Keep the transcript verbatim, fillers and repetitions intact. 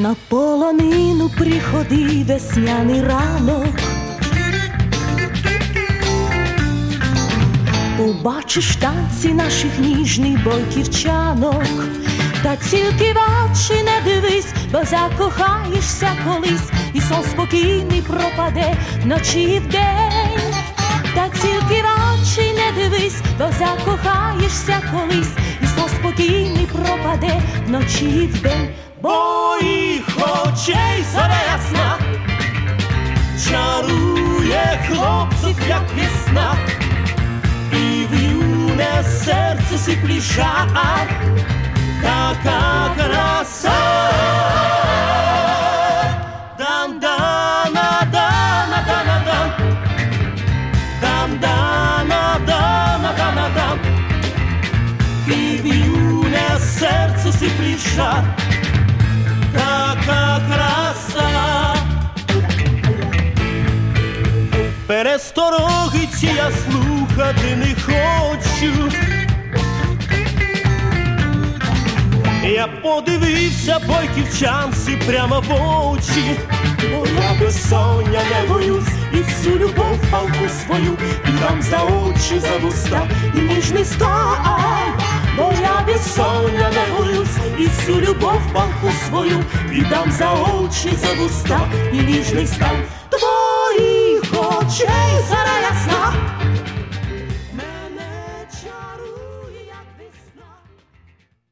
На полонину приходи весняний ранок, побачиш танці наших ніжний бойківчанок. Та тільки в очі не дивись, бо закохаєшся колись, і сон спокійний пропаде вночі і вдень. Та тільки в очі не дивись, бо закохаєшся колись, і сон спокійний пропаде вночі і вдень. Бо їх очей зоря ясна чарує хлопців, як весна, і в юне серце сиплі жар, така краса. Дан-дана-дана-дана-дан, дан-дана-дана-дана-дан, і в юне серце сиплі жар, така краса. Пересторогиці я слухати не хочу. Я подивився бойківчанці прямо в очі, бо я безсоння не боюсь, і всю любов палку свою віддам за очі, за вуста і ніжний стан. Бо я безсоння не боюсь, і всю любов палку свою віддам за очі, за вуста і ніжний стан.